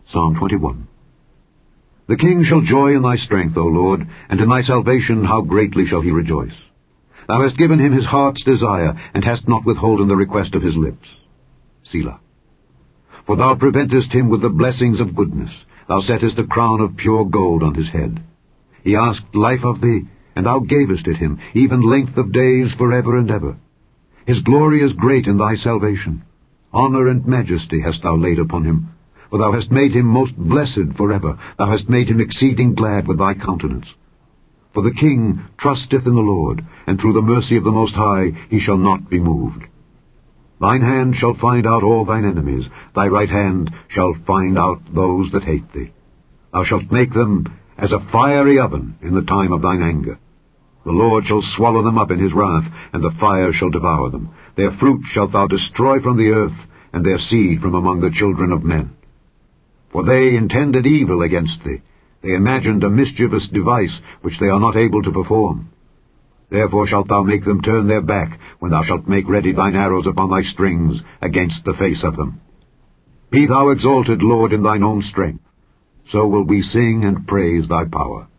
Psalm 21. The king shall joy in thy strength, O Lord, and in thy salvation how greatly shall he rejoice. Thou hast given him his heart's desire, and hast not withholden the request of his lips. Selah. For thou preventest him with the blessings of goodness. Thou settest a crown of pure gold on his head. He asked life of thee, and thou gavest it him, even length of days forever and ever. His glory is great in thy salvation. Honor and majesty hast thou laid upon him. For thou hast made him most blessed forever. Thou hast made him exceeding glad with thy countenance. For the king trusteth in the Lord, and through the mercy of the Most High he shall not be moved. Thine hand shall find out all thine enemies. Thy right hand shall find out those that hate thee. Thou shalt make them as a fiery oven in the time of thine anger. The Lord shall swallow them up in his wrath, and the fire shall devour them. Their fruit shalt thou destroy from the earth, and their seed from among the children of men. For they intended evil against thee. They imagined a mischievous device which they are not able to perform. Therefore shalt thou make them turn their back, when thou shalt make ready thine arrows upon thy strings against the face of them. Be thou exalted, Lord, in thine own strength. So will we sing and praise thy power.